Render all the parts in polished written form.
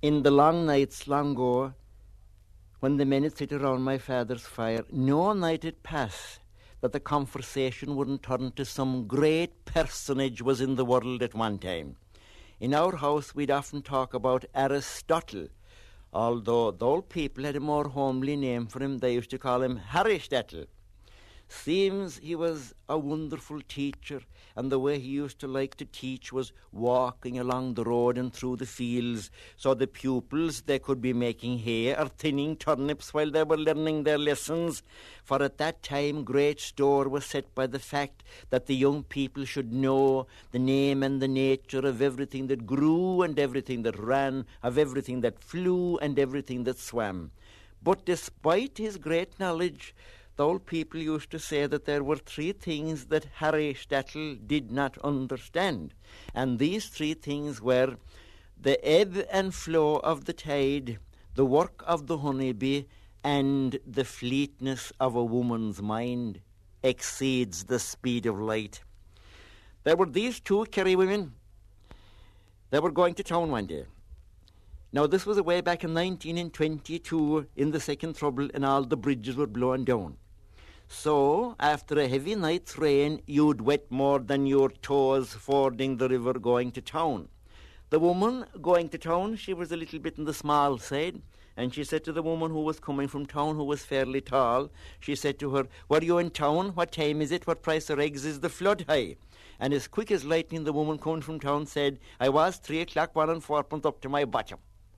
In the long nights long ago, when the men would sit around my father's fire, no night would pass that the conversation wouldn't turn to some great personage was in the world at one time. In our house, we'd often talk about Aristotle, although the old people had a more homely name for him. They used to call him Aristotle. Seems he was a wonderful teacher, and the way he used to like to teach was walking along the road and through the fields, so the pupils, they could be making hay or thinning turnips while they were learning their lessons. For at that time great store was set by the fact that the young people should know the name and the nature of everything that grew and everything that ran, of everything that flew and everything that swam. But despite his great knowledge, the old people used to say that there were three things that Aristotle did not understand. And these three things were the ebb and flow of the tide, the work of the honeybee, and the fleetness of a woman's mind exceeds the speed of light. There were these two Kerry women. They were going to town one day. Now, this was way back in 1922 in the Second Trouble, and all the bridges were blown down. So, after a heavy night's rain, you'd wet more than your toes fording the river going to town. The woman going to town, she was a little bit on the small side, and she said to the woman who was coming from town, who was fairly tall, she said to her, "Were you in town? What time is it? What price of eggs? Is the flood high?" And as quick as lightning, the woman coming from town said, "I was 3 o'clock, 1 and 4 up to my bottom."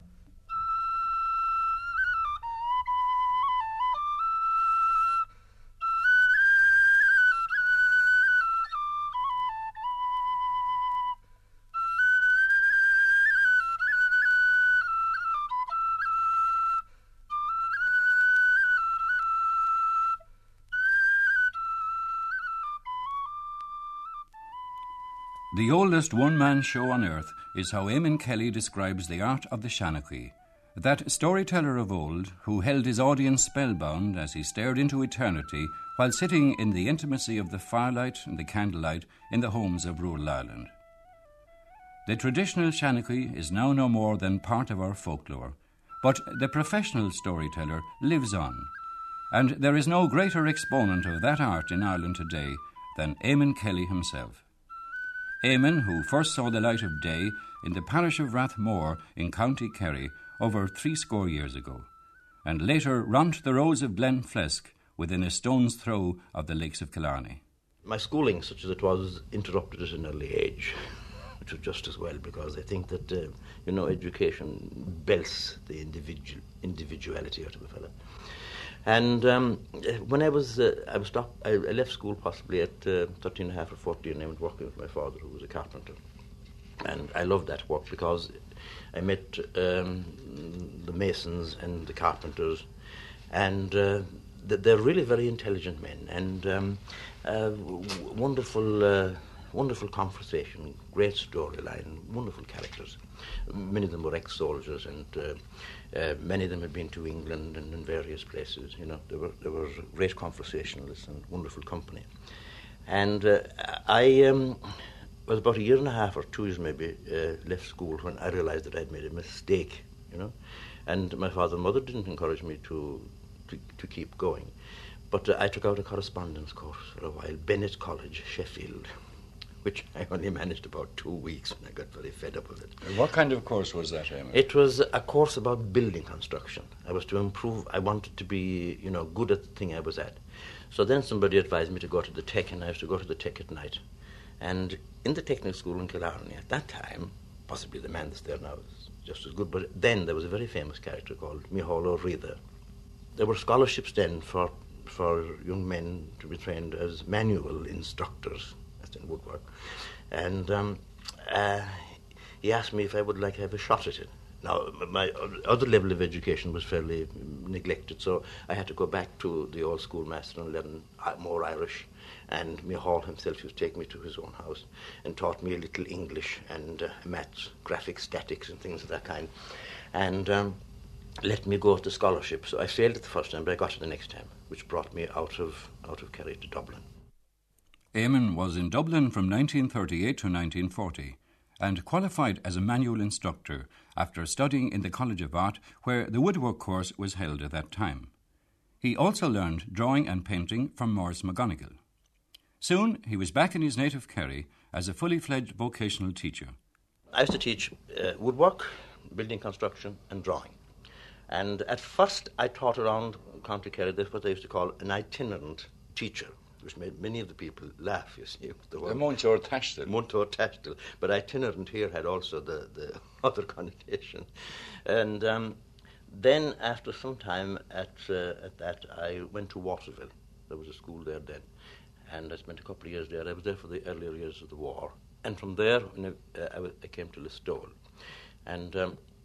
The oldest one-man show on earth is how Eamon Kelly describes the art of the Shanachie, that storyteller of old who held his audience spellbound as he stared into eternity while sitting in the intimacy of the firelight and the candlelight in the homes of rural Ireland. The traditional Shanachie is now no more than part of our folklore, but the professional storyteller lives on, and there is no greater exponent of that art in Ireland today than Eamon Kelly himself. Eamon, who first saw the light of day in the parish of Rathmore in County Kerry over 70 years ago, and later romped the roads of Glenflesk within a stone's throw of the lakes of Killarney. My schooling, such as it was, interrupted at an early age, which was just as well, because I think that, education belts the individuality out of a fella. And when I left school possibly at 13 and a half or 14, I went working with my father, who was a carpenter. And I loved that work because I met the masons and the carpenters, and they're really very intelligent men, and wonderful conversation, great storyline, wonderful characters. Many of them were ex-soldiers, and many of them had been to England and in various places. They were great conversationalists and wonderful company. And I was about 1.5 years or 2 years maybe left school when I realized that I'd made a mistake. And my father and mother didn't encourage me to keep going, but I took out a correspondence course for a while, Bennett College, Sheffield, which I only managed about 2 weeks, and I got very fed up with it. What kind of course was that, Eamon? It was a course about building construction. I was to improve. I wanted to be, good at the thing I was at. So then somebody advised me to go to the Tech, and I used to go to the Tech at night. And in the technical school in Killarney at that time, possibly the man that's there now is just as good, but then there was a very famous character called Micheál Ó Riada. There were scholarships then for young men to be trained as manual instructors, that's in woodwork. And he asked me if I would like to have a shot at it. Now, my other level of education was fairly neglected, so I had to go back to the old schoolmaster and learn more Irish. And Micheál himself used to take me to his own house and taught me a little English and maths, graphics, statics, and things of that kind. And let me go to scholarship. So I failed it the first time, but I got it the next time, which brought me out of Kerry to Dublin. Eamon was in Dublin from 1938 to 1940 and qualified as a manual instructor after studying in the College of Art, where the woodwork course was held at that time. He also learned drawing and painting from Maurice McGonigal. Soon he was back in his native Kerry as a fully fledged vocational teacher. I used to teach woodwork, building construction and drawing. And at first I taught around County Kerry. That's what they used to call an itinerant teacher, which made many of the people laugh, you see. The Muntor Tashtil. Muntor Tashtil. But itinerant here had also the other connotation. And then after some time at that, I went to Waterville. There was a school there then. And I spent a couple of years there. I was there for the earlier years of the war. And from there, I came to Listowel. And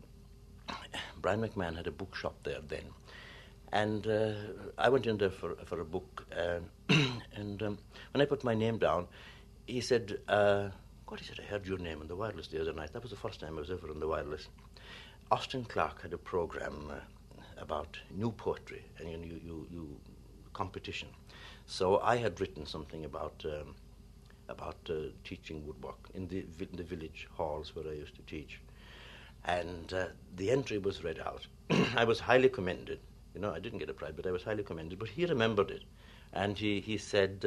Brian McMahon had a bookshop there then. And I went in there for a book. And when I put my name down, he said, God, he said, I heard your name on the wireless the other night. That was the first time I was ever on the wireless. Austin Clarke had a program about new poetry and you competition. So I had written something about teaching woodwork in the village halls where I used to teach. And the entry was read out. I was highly commended. You know, I didn't get a prize, but I was highly commended. But he remembered it. And he said,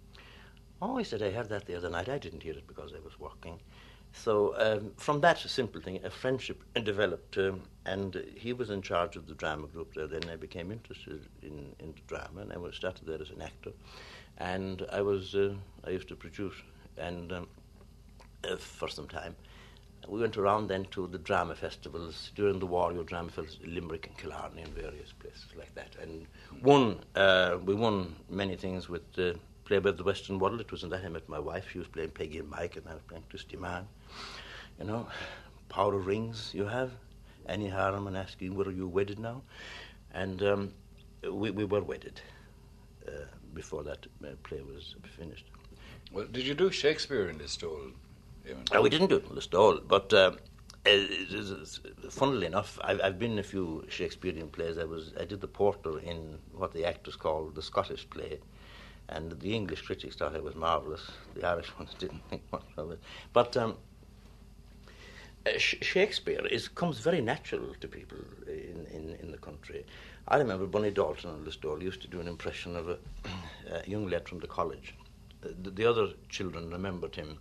he said, I heard that the other night. I didn't hear it because I was working. So from that simple thing, a friendship developed. And he was in charge of the drama group there. Then I became interested in drama, and I started there as an actor. And I used to produce. And for some time. We went around then to the drama festivals. During the war, your drama festivals in Limerick and Killarney and various places like that. And we won many things with Playboy of the Western World. It was in that I met my wife. She was playing Peggy and Mike, and I was playing Christy Mann. You know, Power of Rings you have. Annie Harriman asking, were you wedded now? And we were wedded before that play was finished. Well, did you do Shakespeare in Listowel? We didn't do it in Listowel, but funnily enough, I've been in a few Shakespearean plays. I did the porter in what the actors call the Scottish play, and the English critics thought it was marvellous. The Irish ones didn't think much of it. But Shakespeare comes very natural to people in the country. I remember Bunny Dalton in Listowel used to do an impression of a young lad from the college. The other children remembered him.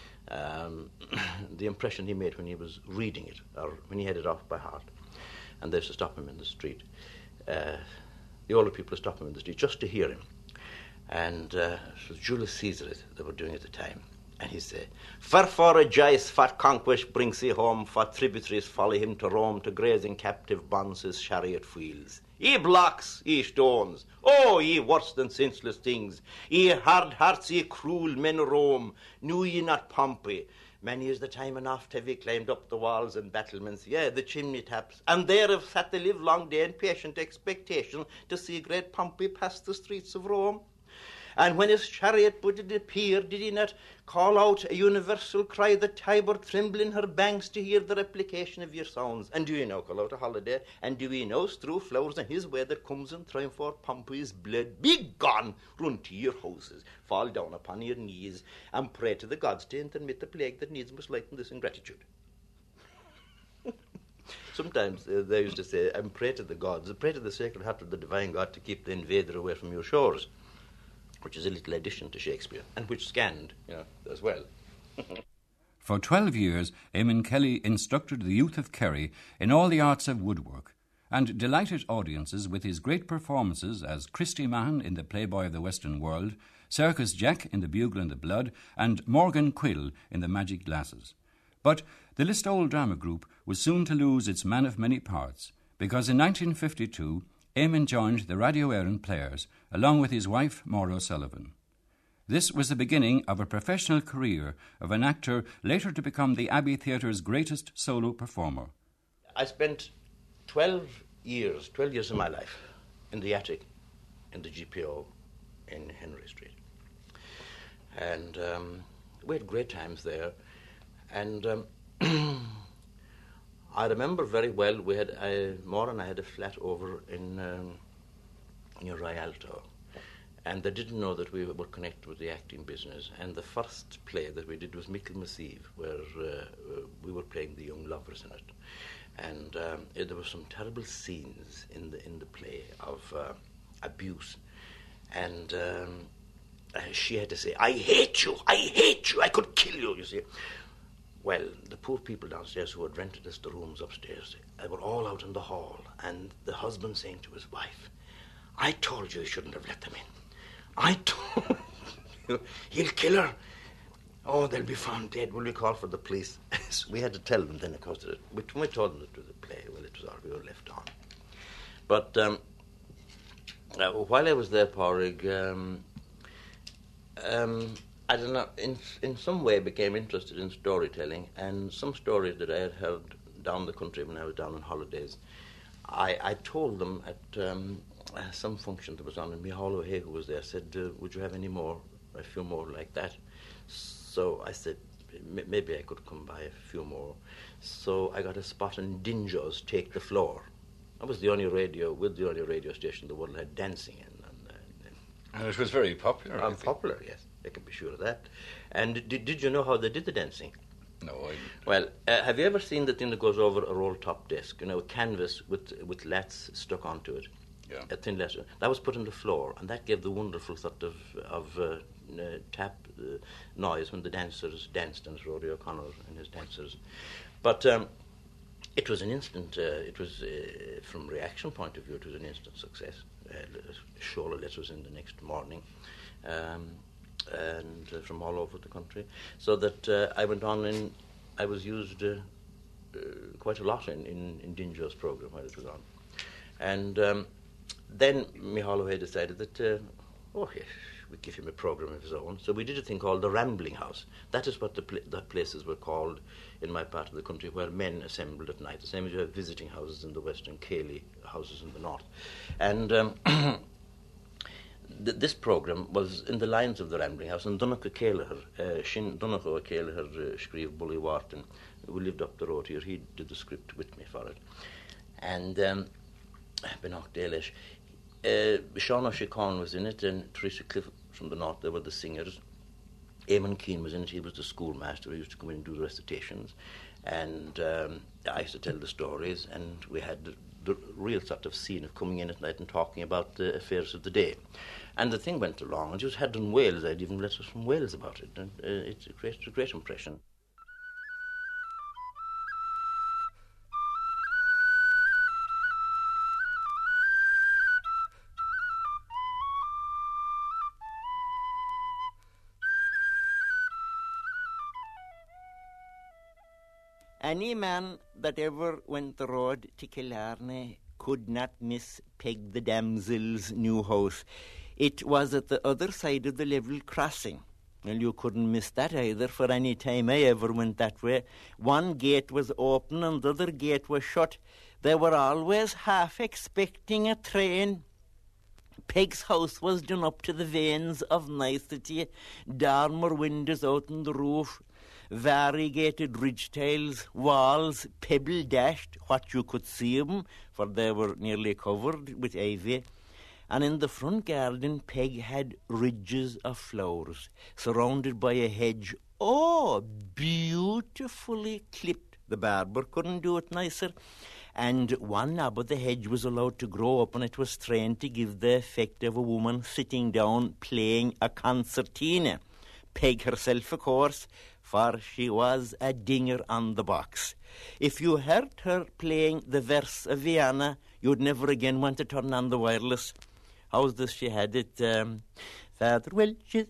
The impression he made when he was reading it, or when he had it off by heart, and they used to stop him in the street. The older people would stop him in the street just to hear him. And it was Julius Caesar they were doing at the time. And he'd say, "Wherefore rejoice, fat conquest brings he home, for tributaries follow him to Rome, to graze in captive bonds his chariot wheels. Ye blocks, ye stones, oh, ye worse than senseless things, ye hard hearts, ye cruel men of Rome, knew ye not Pompey? Many is the time and oft have ye climbed up the walls and battlements, yea, the chimney tops, and there have sat the live long day in patient expectation to see great Pompey pass the streets of Rome. And when his chariot would appear, did he not call out a universal cry, the Tiber tremble in her banks to hear the replication of your sounds? And do ye now call out a holiday? And do ye now strew flowers in his way that comes in triumph for Pompey's blood? Be gone! Run to your houses, fall down upon your knees, and pray to the gods to intermit the plague that needs must lighten this ingratitude. Sometimes they used to say, and pray to the gods, pray to the Sacred Heart of the Divine God to keep the invader away from your shores, which is a little addition to Shakespeare, and which scanned, as well. For 12 years, Eamon Kelly instructed the youth of Kerry in all the arts of woodwork, and delighted audiences with his great performances as Christy Mann in The Playboy of the Western World, Circus Jack in The Bugle and the Blood, and Morgan Quill in The Magic Glasses. But the Listowel Drama Group was soon to lose its man of many parts, because in 1952, Eamon joined the Radio Éireann Players, along with his wife, Maura O'Sullivan. This was the beginning of a professional career of an actor later to become the Abbey Theatre's greatest solo performer. I spent 12 years of my life in the attic in the GPO in Henry Street. And we had great times there. And I remember very well, Maura and I had a flat over in near Rialto, and they didn't know that we were connected with the acting business. And the first play that we did was Michael Massive, where we were playing the young lovers in it. And there were some terrible scenes in the play of abuse. And she had to say, I hate you, I could kill you, you see. Well, the poor people downstairs who had rented us the rooms upstairs, they were all out in the hall, and the husband saying to his wife, I told you shouldn't have let them in. I told you, he'll kill her. Oh, they'll be found dead. Will we call for the police? So we had to tell them then, of course, that when we told them to the play, well, it was all we were left on. But while I was there, Pádraig, I don't know, in some way became interested in storytelling, and some stories that I had heard down the country when I was down on holidays, I told them at some function that was on, and Micheál Ó Sé, who was there, said, would you have a few more like that? So I said, maybe I could come by a few more. So I got a spot in Dinjo's Take the Floor. That was the only radio station in the world had dancing in. And it was very popular. Popular, yes. I can be sure of that. And did you know how they did the dancing? No, I didn't. Well, have you ever seen the thing that goes over a roll-top desk? You know, a canvas with lats stuck onto it. Yeah. A thin lat. That was put on the floor, and that gave the wonderful sort of tap noise when the dancers danced, and Rory O'Connor and his dancers. But it was an instant, from reaction point of view, it was an instant success. Shola letters in the next morning, and from all over the country. So that I went on and I was used quite a lot in Dinjo's program while it was on. And then Micheál Ó Sé decided that, yes, we'd give him a program of his own. So we did a thing called the Rambling House. That is what the places were called in my part of the country, where men assembled at night, the same as you have visiting houses in the west and Cayley houses in the north. And this program was in the lines of the Rambling House, and Donnacha Ceilithear, Shin Donnacha Ó Ceilithear Scríomh Bully Wharton, who lived up the road here, he did the script with me for it. And Benach Dalish, Sean O'Shea was in it, and Teresa Cliff from the north, they were the singers. Eamon Keane was in it, he was the schoolmaster, he used to come in and do the recitations. And I used to tell the stories, and we had the real sort of scene of coming in at night and talking about the affairs of the day. And the thing went along, and it was had in Wales. I'd even letters from Wales about it, and it created a great impression. Any man that ever went the road to Killarney could not miss Peg the Damsel's new house. It was at the other side of the level crossing. Well, you couldn't miss that either, for any time I ever went that way. One gate was open and the other gate was shut. They were always half expecting a train. Peg's house was done up to the veins of nicety. Dormer windows out on the roof, variegated ridge tiles, walls, pebble dashed, what you could see them, for they were nearly covered with ivy. And in the front garden, Peg had ridges of flowers, surrounded by a hedge, beautifully clipped. The barber couldn't do it nicer. And one knob of the hedge was allowed to grow up, and it was trained to give the effect of a woman sitting down playing a concertina. Peg herself, of course, for she was a dinger on the box. If you heard her playing the verse of Vienna, you'd never again want to turn on the wireless. How's this? She had it, Father Welch's,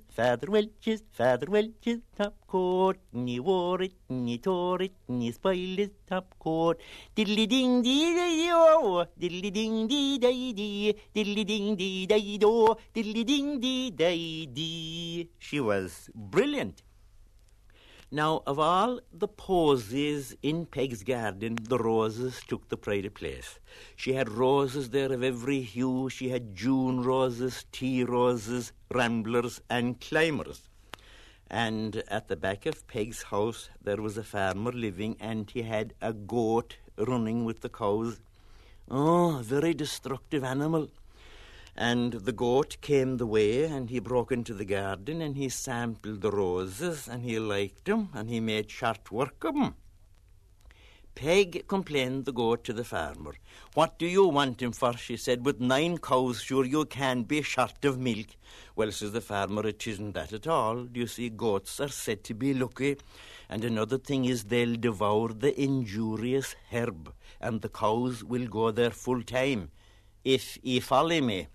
top coat, and wore it, and he tore it, and he spoiled his top coat. Diddly-ding-dee-day-do, diddly-ding-dee-day-dee, diddly-ding-dee-day-do, diddly-ding-dee-day-dee. She was brilliant. Now, of all the posies in Peg's garden, the roses took the pride of place. She had roses there of every hue. She had June roses, tea roses, ramblers, and climbers. And at the back of Peg's house, there was a farmer living, and he had a goat running with the cows. Oh, a very destructive animal. And the goat came the way, and he broke into the garden, and he sampled the roses, and he liked them, and he made short work of them. Peg complained the goat to the farmer. "What do you want him for?" she said. "With 9 cows, sure you can be short of milk." "Well," says the farmer, "it isn't that at all. You see, goats are said to be lucky. And another thing is they'll devour the injurious herb, and the cows will go there full time. If ye follow me.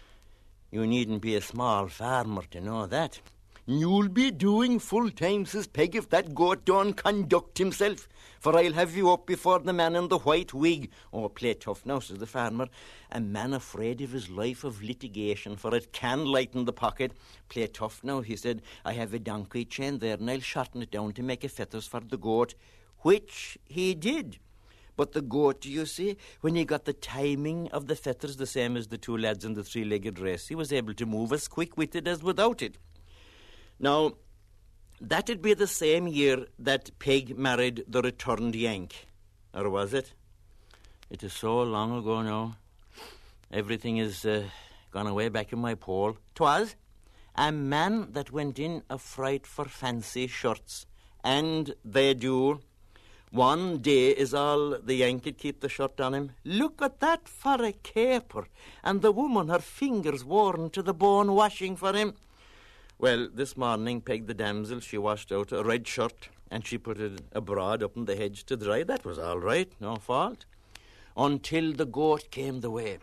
You needn't be a small farmer to know that." "You'll be doing full time," says Peg, "if that goat don't conduct himself, for I'll have you up before the man in the white wig." "Oh, play tough now," says the farmer. "A man afraid of his life of litigation, for it can lighten the pocket. Play tough now," he said. "I have a donkey chain there, and I'll shorten it down to make a fetters for the goat," which he did. But the goat, you see, when he got the timing of the fetters the same as the 2 lads in the 3-legged race, he was able to move as quick-witted as without it. Now, that'd be the same year that Peg married the returned Yank. Or was it? It is so long ago now. Everything is gone away back in my poll. 'Twas a man that went in a fright for fancy shirts. And they do. One day is all the Yank could keep the shirt on him. "Look at that for a caper." And the woman, her fingers worn to the bone, washing for him. Well, this morning, Peg the damsel, she washed out a red shirt and she put it abroad up in the hedge to dry. That was all right, no fault. Until the goat came the way.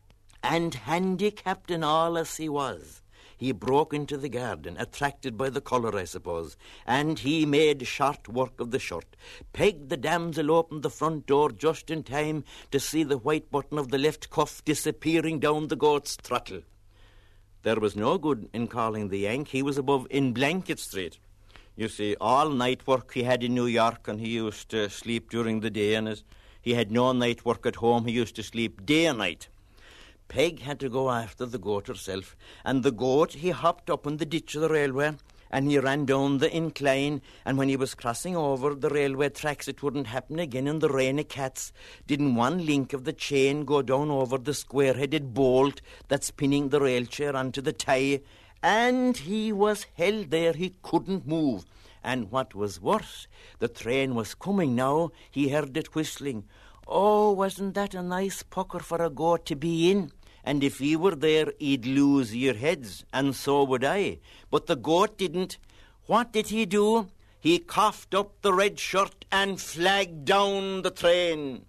And handicapped and all as he was, he broke into the garden, attracted by the colour, I suppose, and he made short work of the shirt. Peg the damsel opened the front door just in time to see the white button of the left cuff disappearing down the goat's throttle. There was no good in calling the Yank. He was above in Blanket Street. You see, all night work he had in New York, and he used to sleep during the day, and he had no night work at home. He used to sleep day and night. Peg had to go after the goat herself, and the goat, he hopped up in the ditch of the railway, and he ran down the incline, and when he was crossing over the railway tracks, it wouldn't happen again in the rain of cats. Didn't one link of the chain go down over the square-headed bolt that's pinning the rail chair onto the tie? And he was held there. He couldn't move. And what was worse, the train was coming now. He heard it whistling. Oh, wasn't that a nice pucker for a goat to be in? And if he were there, he'd lose your heads, and so would I. But the goat didn't. What did he do? He coughed up the red shirt and flagged down the train.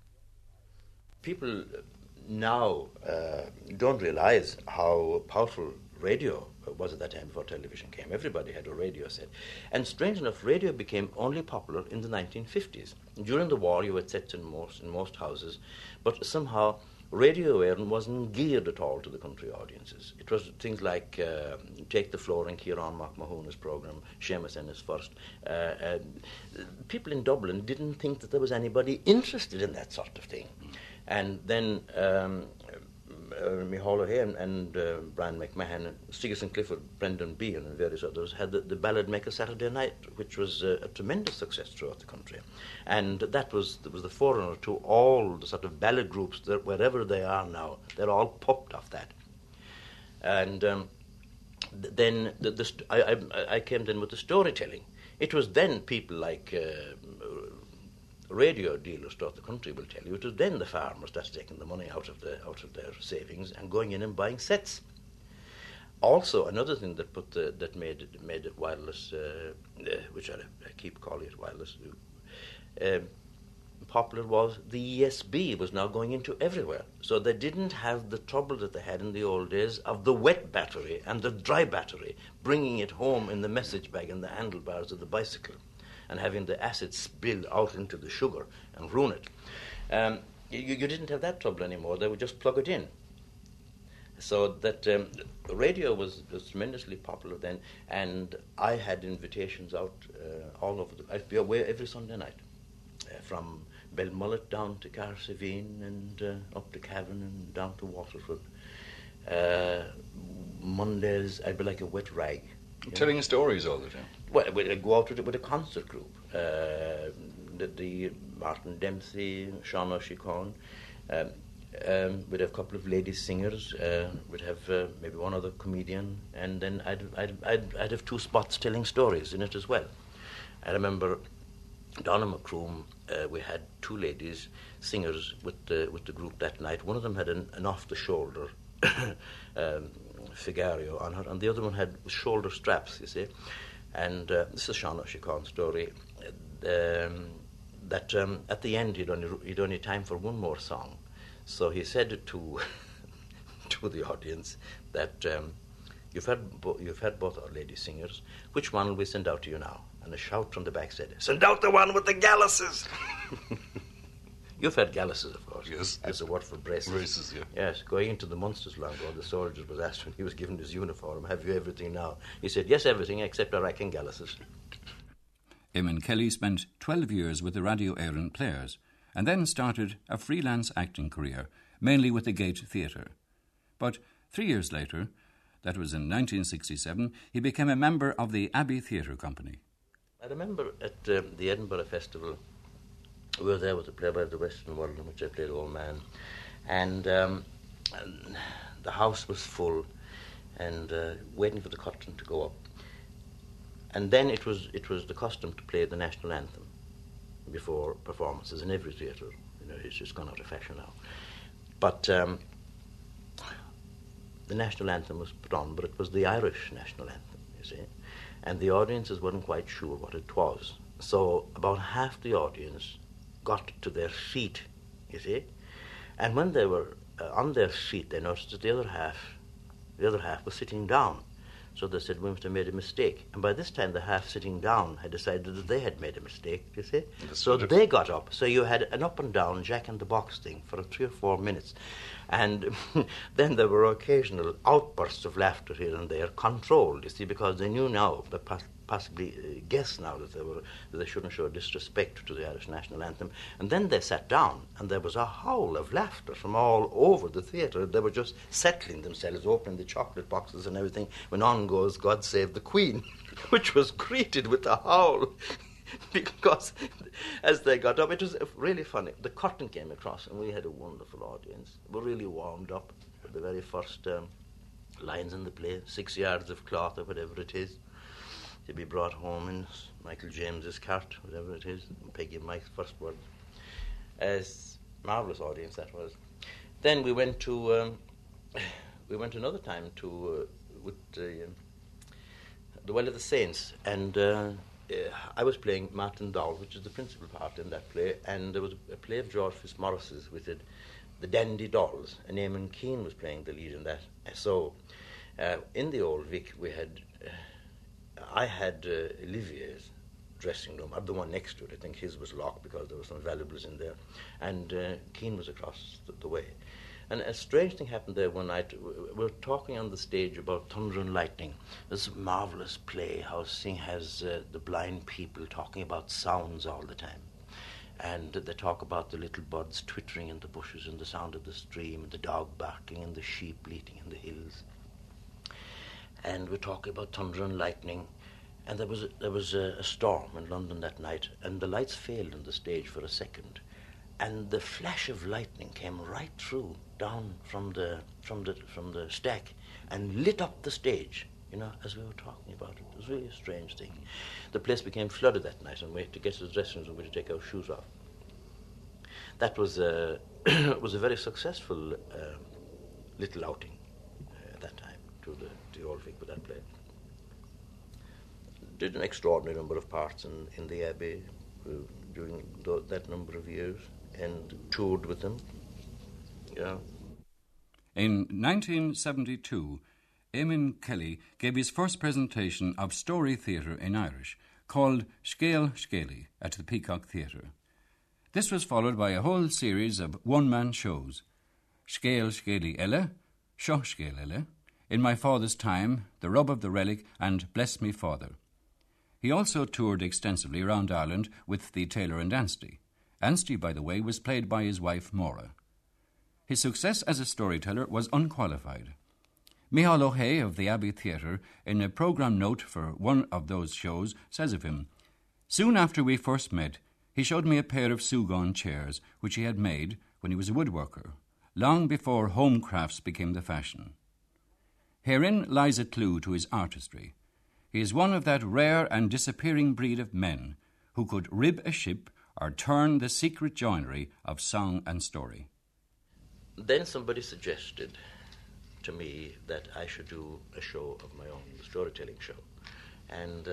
People now don't realize how powerful radio was at that time before television came. Everybody had a radio set. And strange enough, radio became only popular in the 1950s. During the war, you had sets in most houses, but somehow radio air wasn't geared at all to the country audiences. It was things like Take the Floor and Kieran McMahon's programme, Seamus Ennis First. People in Dublin didn't think that there was anybody interested in that sort of thing. And then Micheál O'Hagan and Brian McMahon, and Stigerson Clifford, Brendan Behan and various others had the Ballad Maker Saturday Night, which was a tremendous success throughout the country. And that was the forerunner to all the sort of ballad groups that wherever they are now, they're all popped off that. And then I came in with the storytelling. It was then people like radio dealers throughout the country will tell you, it was then the farmers started taking the money out of their savings and going in and buying sets. Also, another thing that made it wireless, which I keep calling it wireless, popular, was the ESB was now going into everywhere. So they didn't have the trouble that they had in the old days of the wet battery and the dry battery, bringing it home in the message bag and the handlebars of the bicycle, and having the acid spill out into the sugar and ruin it. You didn't have that trouble anymore. They would just plug it in. So that radio was tremendously popular then, and I had invitations out all over. I'd be away every Sunday night, from Belmullet down to Carsevine and up to Cavan and down to Waterford. Mondays, I'd be like a wet rag. Telling stories all the time. Well, we'd go out with a concert group. The Martin Dempsey, Sean O'Shicone. We'd have a couple of lady singers. We'd have maybe one other comedian, and then I'd have 2 spots telling stories in it as well. I remember down in Macroom, we had two ladies, singers, with the group that night. One of them had an off-the-shoulder Figario on her, and the other one had shoulder straps, you see. And this is Sean O'Shicon's story, that at the end he'd only time for one more song. So he said to to the audience that you've had both our lady singers. Which one will we send out to you now? And a shout from the back said, "Send out the one with the galluses!" You've had galluses, of course. Yes. That's a word for braces. Braces, yeah. Yes. Going into the Munsters long ago, the soldier was asked when he was given his uniform, "Have you everything now?" He said, "Yes, everything except a rack and galluses." Eamon Kelly spent 12 years with the Radio Éireann Players and then started a freelance acting career, mainly with the Gate Theatre. But 3 years later, that was in 1967, he became a member of the Abbey Theatre Company. I remember at the Edinburgh Festival, we were there with the play by the Western World, in which I played Old Man, and the house was full, and waiting for the curtain to go up. And then it was the custom to play the national anthem before performances in every theatre. You know, it's just gone out of fashion now. But the national anthem was put on, but it was the Irish national anthem, you see. And the audiences weren't quite sure what it was. So about half the audience got to their feet, you see. And when they were on their feet, they noticed that the other half was sitting down. So they said, "We must have made a mistake." And by this time, the half sitting down had decided that they had made a mistake, you see. So they got up. So you had an up and down Jack in the Box thing for 3 or 4 minutes. And then there were occasional outbursts of laughter here and there, controlled, you see, because they knew now, but possibly guess now, that they shouldn't show disrespect to the Irish national anthem. And then they sat down, and there was a howl of laughter from all over the theatre. They were just settling themselves, opening the chocolate boxes and everything, when on goes "God Save the Queen," which was greeted with a howl. Because as they got up, it was really funny. The curtain came across, and we had a wonderful audience. We were really warmed up with the very first lines in the play, 6 yards of cloth or whatever it is, to be brought home in Michael James's cart, whatever it is, Peggy and Mike's first words. As marvellous audience that was. Then we went another time to with the Well of the Saints, and I was playing Martin Dowell, which is the principal part in that play, and there was a play of George Fitzmaurice's with it, The Dandy Dolls, and Eamon Keane was playing the lead in that. So in the Old Vic, I had Olivier's dressing room, or the one next to it. I think his was locked because there were some valuables in there, and Keane was across the way. And a strange thing happened there one night. We were talking on the stage about Thunder and Lightning, this marvellous play, how Singh has the blind people talking about sounds all the time. And they talk about the little birds twittering in the bushes and the sound of the stream, and the dog barking and the sheep bleating in the hills. And we're talking about thunder and lightning. And there was a storm in London that night, and the lights failed on the stage for a second. And the flash of lightning came right through, down from the stack, and lit up the stage, you know, as we were talking about it. It was really a strange thing. The place became flooded that night, and we had to get to the dressing room, we had to take our shoes off. That was was a very successful little outing at that time to the Old Vic with that play. Did an extraordinary number of parts in the Abbey during that number of years, and toured with them. Yeah. In 1972, Eamon Kelly gave his first presentation of story theatre in Irish, called Scéal Scéalaí, at the Peacock Theatre. This was followed by a whole series of one-man shows, Scéal Scéalaí Eile, Seo Scéal Eile, In My Father's Time, The Rub of the Relic, and Bless Me Father. He also toured extensively around Ireland with the Taylor and Anstey. Anstey, by the way, was played by his wife, Maura. His success as a storyteller was unqualified. Micheál O'Hay of the Abbey Theatre, in a programme note for one of those shows, says of him, "Soon after we first met, he showed me a pair of Sugaun chairs which he had made when he was a woodworker, long before home crafts became the fashion. Herein lies a clue to his artistry. He is one of that rare and disappearing breed of men who could rib a ship or turn the secret joinery of song and story. Then somebody suggested to me that I should do a show of my own, the storytelling show. And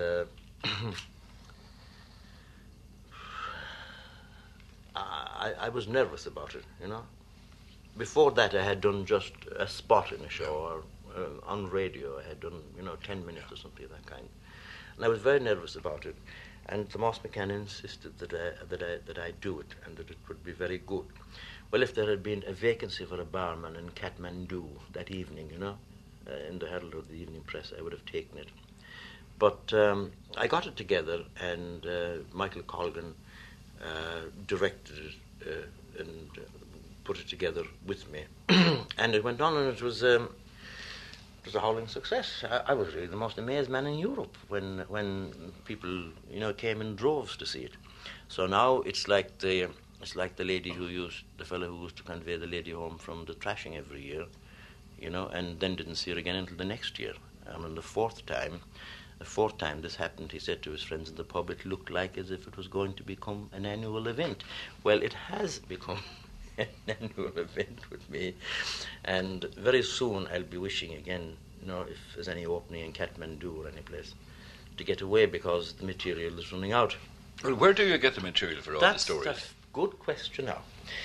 I was nervous about it, you know. Before that, I had done just a spot in a show, or on radio, I had done, 10 minutes or something of that kind. And I was very nervous about it. And Thomas McCann insisted that I do it, and that it would be very good. Well, if there had been a vacancy for a barman in Kathmandu that evening, in the Herald of the Evening Press, I would have taken it. But I got it together, and Michael Colgan directed it and put it together with me. And it went on, and it was a howling success. I was really the most amazed man in Europe when people, came in droves to see it. So now it's like the lady the fellow who used to convey the lady home from the thrashing every year, and then didn't see her again until the next year. And on the fourth time this happened, he said to his friends in the pub, it looked like as if it was going to become an annual event. Well, it has become an annual event with me, and very soon I'll be wishing again, if there's any opening in Kathmandu or any place, to get away, because the material is running out. Well, where do you get the material for all the stories? That's a good question now.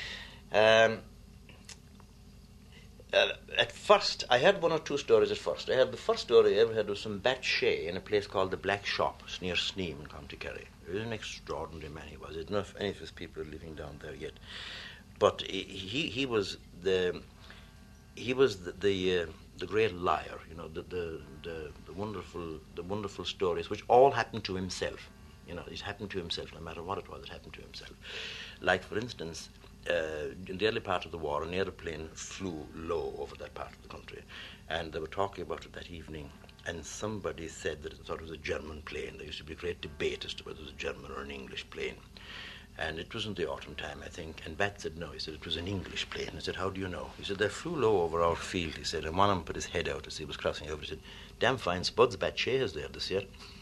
At first, I had one or two stories at first. The first story I ever had was from Bat Shea in a place called the Black Shop, near Sneem in County Kerry. He was an extraordinary man, he was. I don't know if any of his people are living down there yet. But he was the great liar, the wonderful stories which all happened to himself. It happened to himself, no matter what it was, it happened to himself. Like, for instance, in the early part of the war, an aeroplane flew low over that part of the country, and they were talking about it that evening, and somebody said that it thought it was a German plane. There used to be a great debate as to whether it was a German or an English plane. And it was in the autumn time, I think, and Bat said no. He said it was an English plane. I said, how do you know? He said, they flew low over our field, he said, and one of them put his head out as he was crossing over. He said, damn fine spuds Bat Shea is there this year.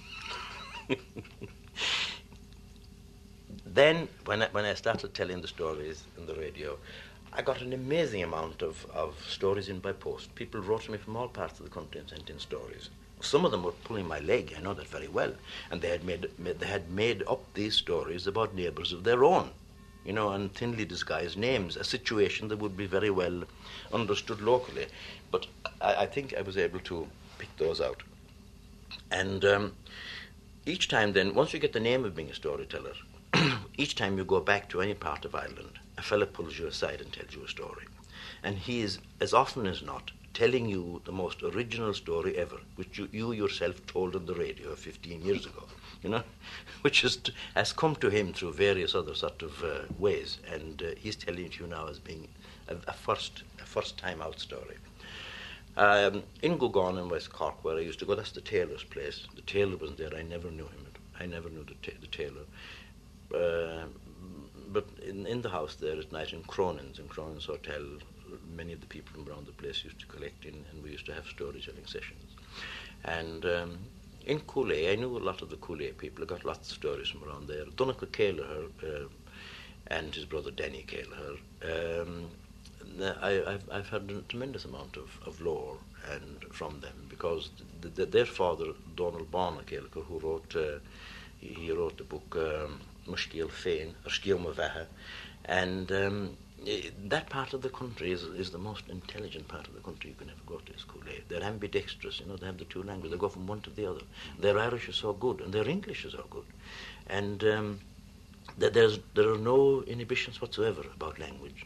Then, when I started telling the stories in the radio, I got an amazing amount of stories in by post. People wrote to me from all parts of the country and sent in stories. Some of them were pulling my leg, I know that very well. And they had made up these stories about neighbours of their own, and thinly disguised names, a situation that would be very well understood locally. But I think I was able to pick those out. And each time then, once you get the name of being a storyteller, each time you go back to any part of Ireland, a fella pulls you aside and tells you a story. And he is, as often as not, telling you the most original story ever, which you yourself told on the radio 15 years ago, which has come to him through various other sort of ways, and he's telling it to you now as being a first time out story. In Gugon in West Cork, where I used to go, that's the tailor's place. The tailor wasn't there. I never knew him. I never knew the tailor. But in the house there at night in Cronin's Hotel, many of the people from around the place used to collect in, and we used to have storytelling sessions. And in Cooley, I knew a lot of the Cooley people. I got lots of stories from around there. Donegal Callagher and his brother Danny Callagher. I've heard a tremendous amount of lore and from them, because their father, Donald Barna Callagher, who wrote the book Mushkiel Fein, or Skioma Vaha, and that part of the country is the most intelligent part of the country you can ever go to, is Cooley. They're ambidextrous, they have the two languages, they go from one to the other. Their Irish is so good, and their English is so good. And there are no inhibitions whatsoever about language.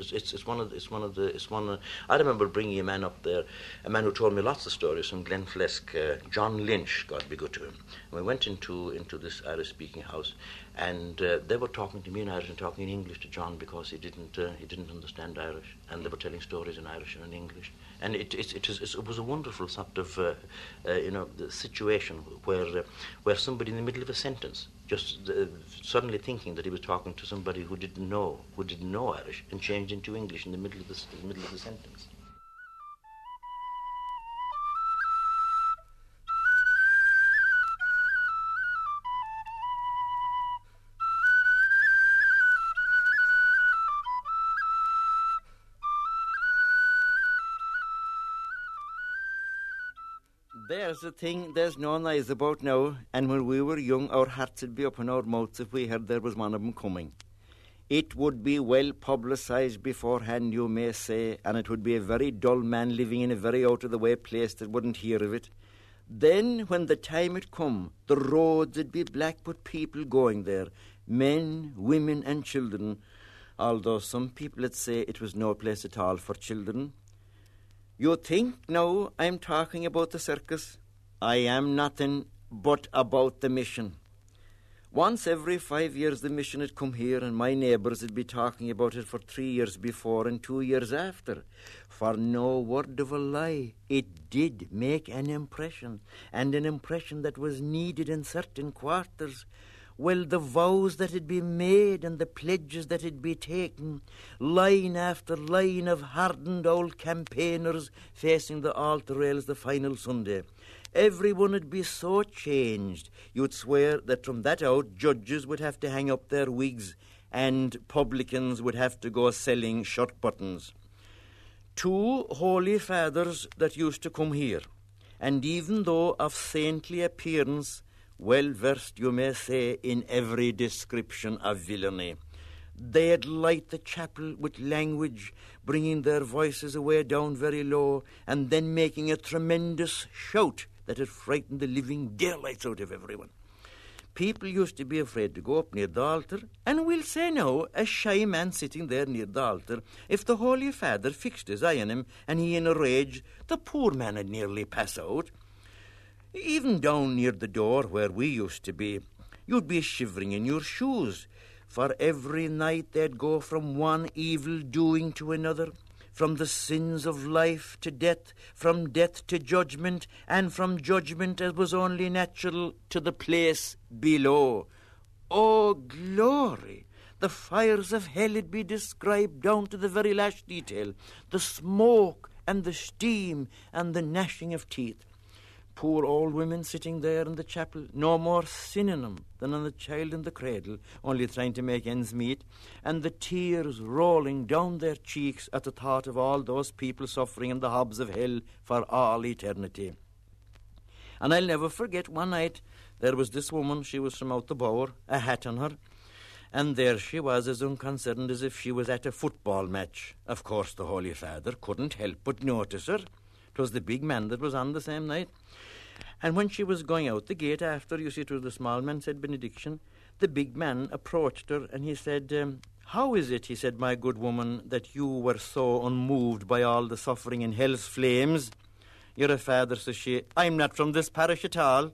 I remember bringing a man up there, a man who told me lots of stories from Glenflesk, John Lynch, God be good to him. And we went into this Irish-speaking house, and they were talking to me in Irish and talking in English to John, because he didn't understand Irish, and they were telling stories in Irish and in English. And it was a wonderful sort of the situation where somebody in the middle of a sentence just suddenly thinking that he was talking to somebody who didn't know Irish, and changed into English in the middle of the sentence. There's a thing there's no noise about now, and when we were young, our hearts would be up in our mouths if we heard there was one of them coming. It would be well publicised beforehand, you may say, and it would be a very dull man living in a very out-of-the-way place that wouldn't hear of it. Then, when the time had come, the roads would be black with people going there, men, women and children, although some people would say it was no place at all for children. You think now I'm talking about the circus? I am nothing but about the mission. Once every 5 years the mission had come here, and my neighbours had been talking about it for 3 years before and 2 years after. For no word of a lie, it did make an impression, and an impression that was needed in certain quarters. Well, the vows that had been made and the pledges that had been taken, line after line of hardened old campaigners facing the altar rails the final Sunday. Everyone would be so changed, you'd swear that from that out judges would have to hang up their wigs and publicans would have to go selling shirt buttons. 2 holy fathers that used to come here, and even though of saintly appearance, well versed, you may say, in every description of villainy, they'd light the chapel with language, bringing their voices away down very low, and then making a tremendous shout that had frightened the living daylights out of everyone. People used to be afraid to go up near the altar, and we'll say now, a shy man sitting there near the altar, if the Holy Father fixed his eye on him and he in a rage, the poor man would nearly pass out. Even down near the door where we used to be, you'd be shivering in your shoes, for every night they'd go from one evil doing to another, from the sins of life to death, from death to judgment, and from judgment, as was only natural, to the place below. Oh, glory! The fires of hell would be described down to the very last detail, the smoke and the steam and the gnashing of teeth. Poor old women sitting there in the chapel, no more sin in them than on the child in the cradle, only trying to make ends meet, and the tears rolling down their cheeks at the thought of all those people suffering in the hobs of hell for all eternity. And I'll never forget one night, there was this woman, she was from out the Bower, a hat on her, and there she was as unconcerned as if she was at a football match. Of course the Holy Father couldn't help but notice her. 'Twas the big man that was on the same night. And when she was going out the gate after, you see, it was the small man said benediction, the big man approached her and he said, how is it, he said, my good woman, that you were so unmoved by all the suffering in hell's flames? You're a father, says she. I'm not from this parish at all.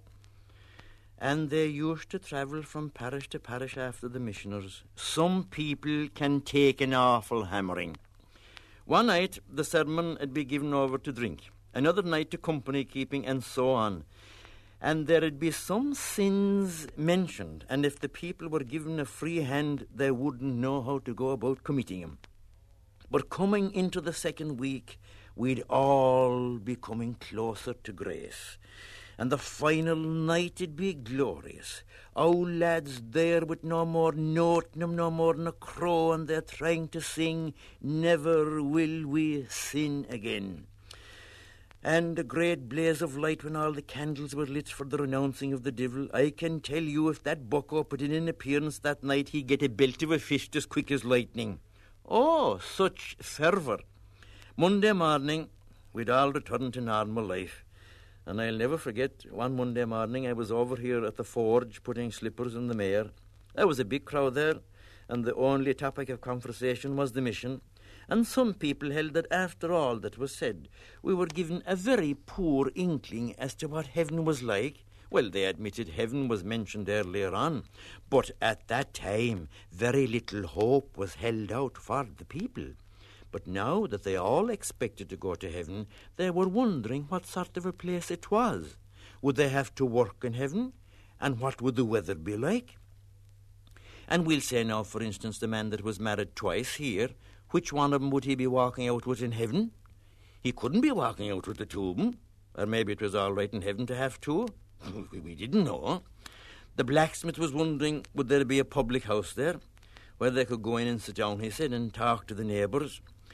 And they used to travel from parish to parish after the missioners. Some people can take an awful hammering. One night, the sermon had been given over to drink. Another night to company keeping, and so on. And there'd be some sins mentioned, and if the people were given a free hand, they wouldn't know how to go about committing them. But coming into the second week, we'd all be coming closer to grace. And the final night'd be glorious. Old lads there with no more note in them, no more than a crow, and they're trying to sing, never will we sin again. And a great blaze of light when all the candles were lit for the renouncing of the devil. I can tell you, if that bucko put in an appearance that night, he'd get a belt of a fist as quick as lightning. Oh, such fervour. Monday morning, we'd all returned to normal life. And I'll never forget, one Monday morning I was over here at the forge putting slippers in the mare. There was a big crowd there, and the only topic of conversation was the mission. And some people held that after all that was said, we were given a very poor inkling as to what heaven was like. Well, they admitted heaven was mentioned earlier on, but at that time very little hope was held out for the people. But now that they all expected to go to heaven, they were wondering what sort of a place it was. Would they have to work in heaven? And what would the weather be like? And we'll say now, for instance, the man that was married twice here, which one of them would he be walking out with in heaven? He couldn't be walking out with the two of them. Or maybe it was all right in heaven to have two. We didn't know. The blacksmith was wondering, would there be a public house there where they could go in and sit down, he said, and talk to the neighbours.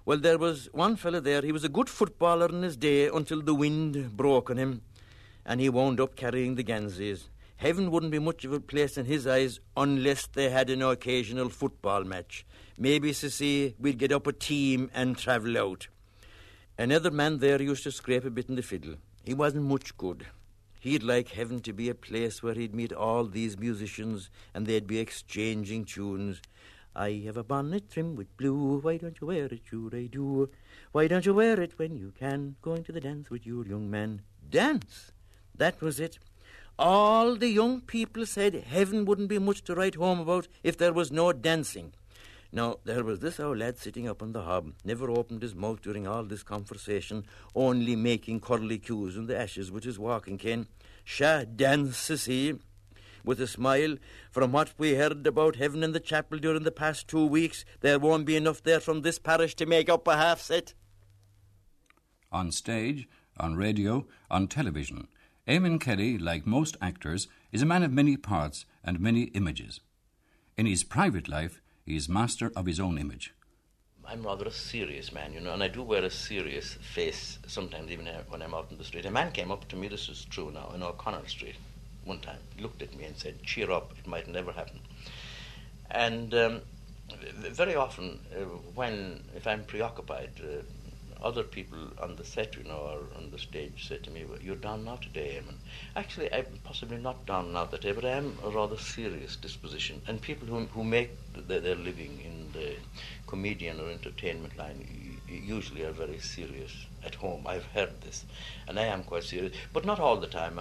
Well, there was one fella there, he was a good footballer in his day until the wind broke on him, and he wound up carrying the Ganseys. Heaven wouldn't be much of a place in his eyes unless they had an occasional football match. Maybe, see, we'd get up a team and travel out. Another man there used to scrape a bit in the fiddle. He wasn't much good. He'd like heaven to be a place where he'd meet all these musicians and they'd be exchanging tunes. I have a bonnet trimmed with blue, why don't you wear it, should I do? Why don't you wear it when you can? Going to the dance with your young man. Dance? That was it. All the young people said heaven wouldn't be much to write home about if there was no dancing. Now, there was this old lad sitting up on the hob, never opened his mouth during all this conversation, only making curlicues in the ashes with his walking cane. Sha dances he, with a smile. From what we heard about heaven in the chapel during the past 2 weeks, there won't be enough there from this parish to make up a half set. On stage, on radio, on television, Eamon Kelly, like most actors, is a man of many parts and many images. In his private life, he is master of his own image. I'm rather a serious man, and I do wear a serious face sometimes, even when I'm out in the street. A man came up to me, this is true now, in O'Connell Street one time, looked at me and said, "Cheer up, it might never happen." And very often, if I'm preoccupied, other people on the set, or on the stage say to me, "Well, you're down now today, Eamon." Actually, I'm possibly not down now today, but I am a rather serious disposition. And people who make their living in the comedian or entertainment line usually are very serious at home. I've heard this, and I am quite serious, but not all the time.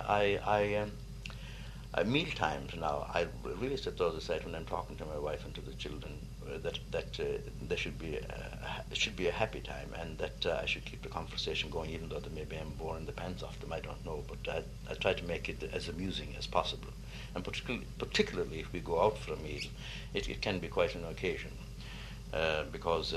Meal times now, I really set those aside when I'm talking to my wife and to the children, that there should be it should be a happy time, and that I should keep the conversation going, even though maybe I'm boring the pants off them, I don't know, but I try to make it as amusing as possible. And particularly if we go out for a meal, it can be quite an occasion, because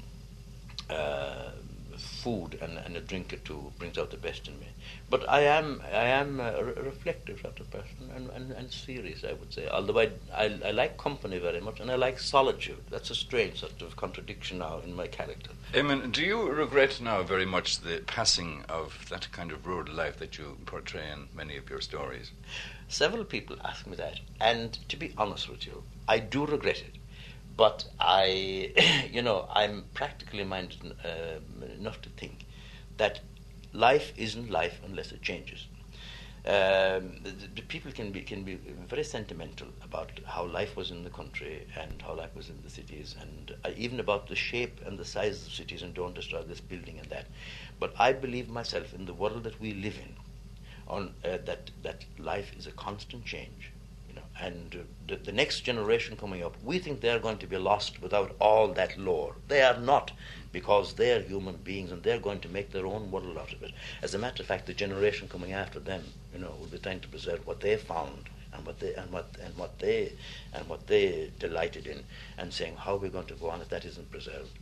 food and a drink or two brings out the best in me. But I am a reflective sort of person, and serious, I would say. Although I like company very much, and I like solitude. That's a strange sort of contradiction now in my character. Eamon, do you regret now very much the passing of that kind of rural life that you portray in many of your stories? Several people ask me that, and to be honest with you, I do regret it. But I'm practically minded enough to think that life isn't life unless it changes. The people can be very sentimental about how life was in the country and how life was in the cities, and even about the shape and the size of the cities, and don't destroy this building and that. But I believe myself in the world that we live in, that life is a constant change. And the next generation coming up, we think they're going to be lost without all that lore. They are not, because they're human beings and they're going to make their own world out of it. As a matter of fact, the generation coming after them, will be trying to preserve what they found and what they delighted in, and saying, how are we going to go on if that isn't preserved?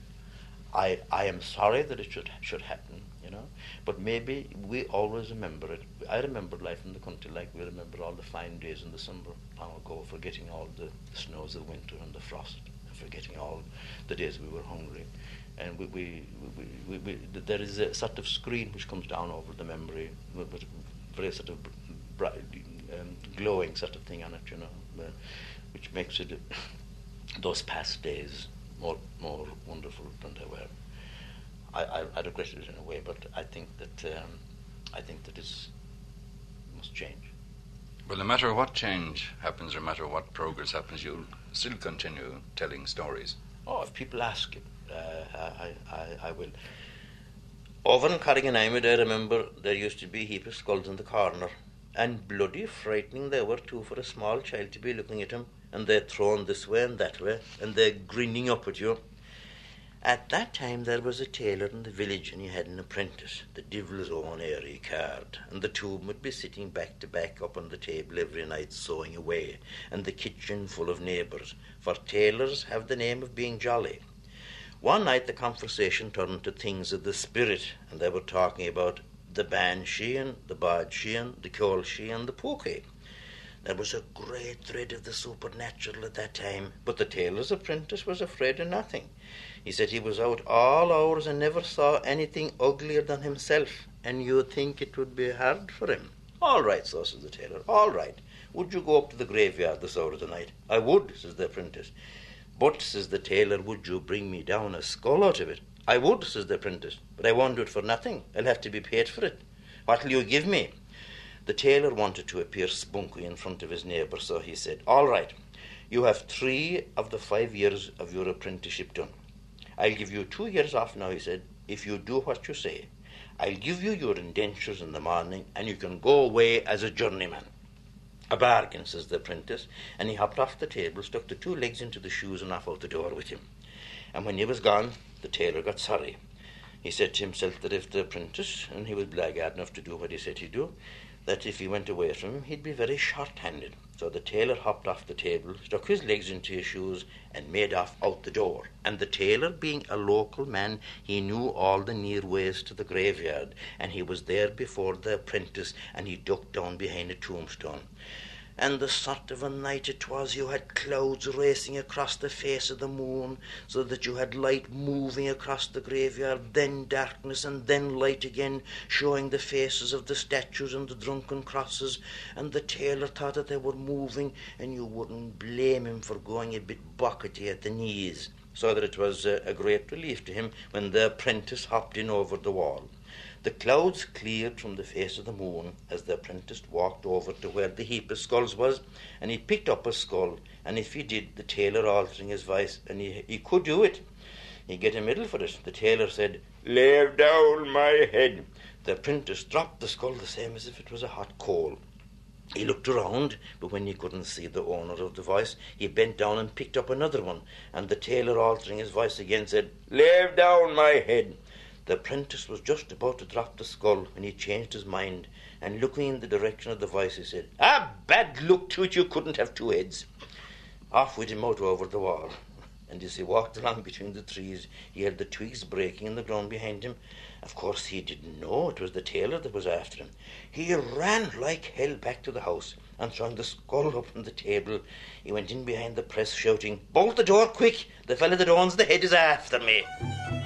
I am sorry that it should happen, but maybe we always remember it. I remember life in the country like we remember all the fine days in the summer long ago, forgetting all the snows of winter and the frost, and forgetting all the days we were hungry. And we there is a sort of screen which comes down over the memory with very sort of bright, glowing sort of thing on it, which makes it those past days more wonderful than they were. I regret it in a way, but I think that it must change. Well, no matter what change happens, or no matter what progress happens, you'll still continue telling stories. Oh, if people ask it, I will. Over in Carriganimid, I remember there used to be a heap of skulls in the corner, and bloody frightening they were too for a small child to be looking at them, and they're thrown this way and that way, and they're grinning up at you. At that time there was a tailor in the village, and he had an apprentice, the devil's own airy card, and the two would be sitting back to back up on the table every night sewing away, and the kitchen full of neighbours, for tailors have the name of being jolly. One night the conversation turned to things of the spirit, and they were talking about the banshee and the badshee and the colshee and the pokey. There was a great dread of the supernatural at that time, but the tailor's apprentice was afraid of nothing. He said he was out all hours and never saw anything uglier than himself, and you'd think it would be hard for him. All right, so says the tailor, all right. Would you go up to the graveyard this hour of the night? I would, says the apprentice. But, says the tailor, would you bring me down a skull out of it? I would, says the apprentice, but I won't do it for nothing. I'll have to be paid for it. What'll you give me? The tailor wanted to appear spunky in front of his neighbour, so he said, all right, you have 3 of the 5 years of your apprenticeship done. I'll give you 2 years off now, he said, if you do what you say. I'll give you your indentures in the morning, and you can go away as a journeyman. A bargain, says the apprentice, and he hopped off the table, stuck the 2 legs into the shoes, and off out the door with him. And when he was gone, the tailor got sorry. He said to himself that if the apprentice, and he was blackguard enough to do what he said he'd do, that if he went away from him, he'd be very short-handed. So the tailor hopped off the table, stuck his legs into his shoes, and made off out the door. And the tailor, being a local man, he knew all the near ways to the graveyard, and he was there before the apprentice, and he ducked down behind a tombstone. And the sort of a night it was, you had clouds racing across the face of the moon, so that you had light moving across the graveyard, then darkness, and then light again, showing the faces of the statues and the drunken crosses. And the tailor thought that they were moving, and you wouldn't blame him for going a bit buckety at the knees, so that it was a great relief to him when the apprentice hopped in over the wall. The clouds cleared from the face of the moon as the apprentice walked over to where the heap of skulls was, and he picked up a skull, and if he did, the tailor altering his voice, and he could do it, he'd get a medal for it. The tailor said, "Lay down my head." The apprentice dropped the skull the same as if it was a hot coal. He looked around, but when he couldn't see the owner of the voice, he bent down and picked up another one, and the tailor, altering his voice again, said, "Lay down my head." The apprentice was just about to drop the skull when he changed his mind, and looking in the direction of the voice, he said, "Bad luck to it, you couldn't have 2 heads." Off with him out over the wall, and as he walked along between the trees, he heard the twigs breaking in the ground behind him. Of course, he didn't know it was the tailor that was after him. He ran like hell back to the house, and throwing the skull up on the table, he went in behind the press shouting, "Bolt the door quick, the fellow that owns the head is after me."